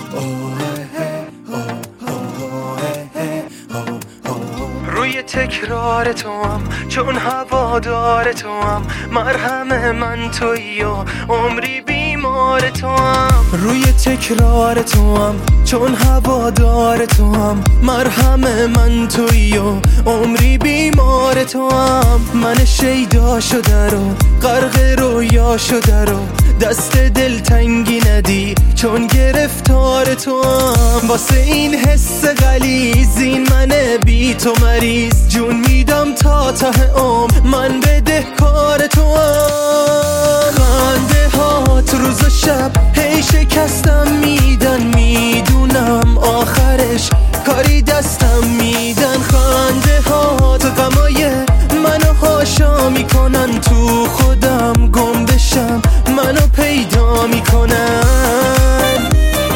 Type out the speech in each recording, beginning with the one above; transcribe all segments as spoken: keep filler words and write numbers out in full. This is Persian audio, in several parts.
روی تکرار تو هم چون هوادار تو هم، مرهم من تویی و عمری بیمار تو هم. روی تکرار تو هم چون هوادار تو هم، مرهم من تویی و عمری بیمار تو هم. من شیدا شده رو غرق رویا شده رو، دست دلتنگی ندی چون گرفتار تو هم. واسه این حس غلیظ این من بی تو مریض، جون میدم تا ته عمر من بدهکار تو هم. خنده هات روز و شب هی شکستم میدن، میدونم آخرش کاری دستم میدن. خنده هات غمای منو هاشا میکنن، تو خودم گم بشم منو پیدا میکنن.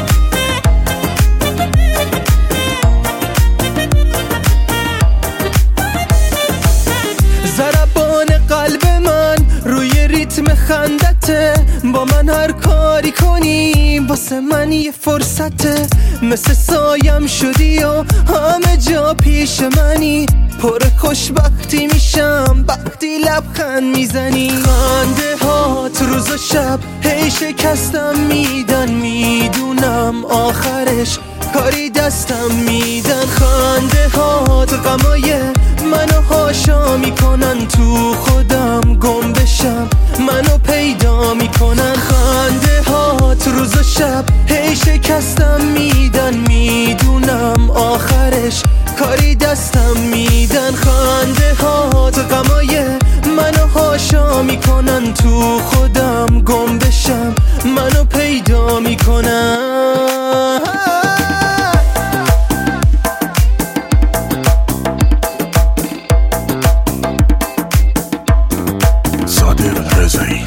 ضربان قلب من روی ریتم خندته، با من هر کاری کنی واسه من یه فرصته. مثل سایم شدی و همه جا پیش منی، پر خوشبختی میشم وقتی لبخند میزنی. خنده هات روز و شب هی شکستم میدن، میدونم آخرش کاری دستم میدن. خنده هات غمای منو هاشا میکنن، تو خودم گم بشم منو پیدا میکنن. خنده هات روز و شب هی شکستم میدن، میدونم آخرش کاری دستم میدن. خنده هات غمای منو هاشا میکنن، تو خودم گم بشم منو پیدا میکنن. صادق رضایی.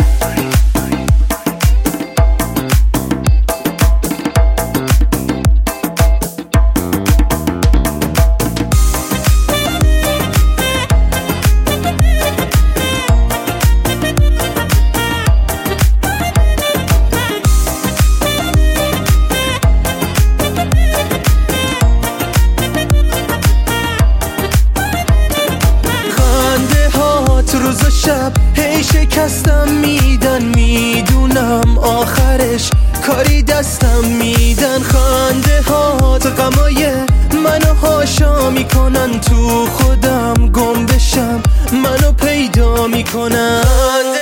روز و شب هی شکستم میدن، میدونم آخرش کاری دستم میدن. خنده هات غمای منو هاشا میکنن، تو خودم گم بشم منو پیدا میکنن.